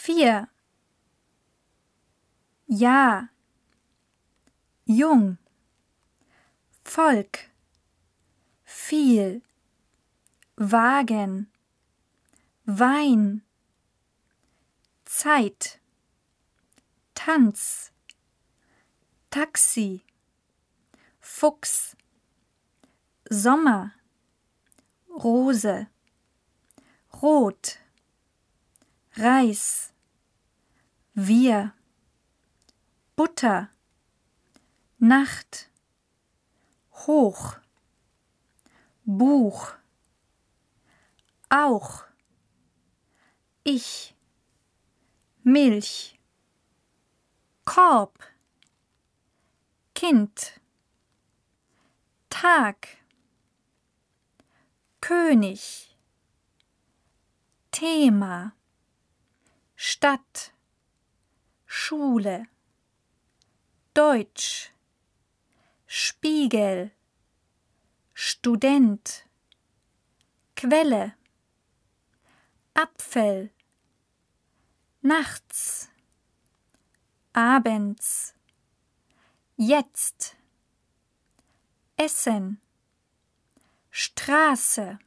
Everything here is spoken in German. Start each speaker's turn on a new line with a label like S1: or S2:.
S1: 4. Jahr, jung, Volk, viel, Wagen, Wein, Zeit, Tanz, Taxi, Fuchs, Sommer, Rose, Rot, Reis, wir, Butter, Nacht, hoch, Buch, auch, ich, Milch, Korb, Kind, Tag, König, Thema, Stadt, Schule, Deutsch, Spiegel, Student, Quelle, Apfel, nachts, abends, jetzt, Essen, Straße,